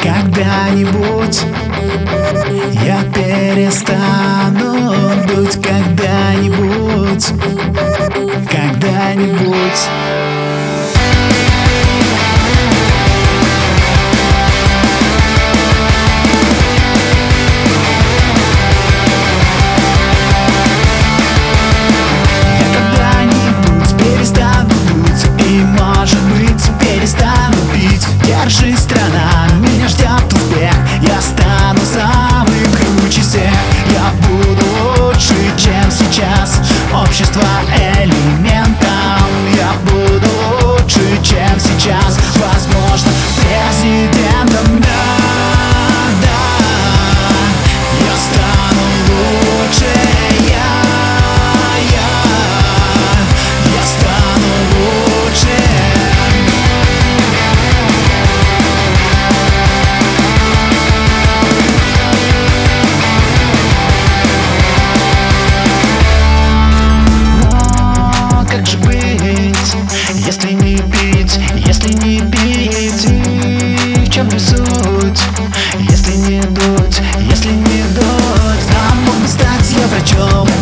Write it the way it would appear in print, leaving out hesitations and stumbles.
Когда-нибудь я перестану дуть. Когда-нибудь, когда-нибудь. Держись, страна, меня ждет успех. Я стану самым круче всех. Я буду лучше, чем сейчас. Общество элементом. Я буду лучше, чем сейчас. Возможно, президентом, да, да. Я стану лучше, я стану лучше. Если не пить, если не пить, и в чем же суть? Если не дуть, если не дуть, нам можно стать я врачом.